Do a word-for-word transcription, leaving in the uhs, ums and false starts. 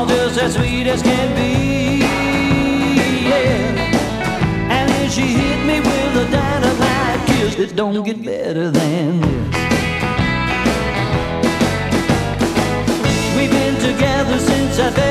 just as sweet as can be. Yeah. And then she hit me with a dynamite kiss. It don't get better than this.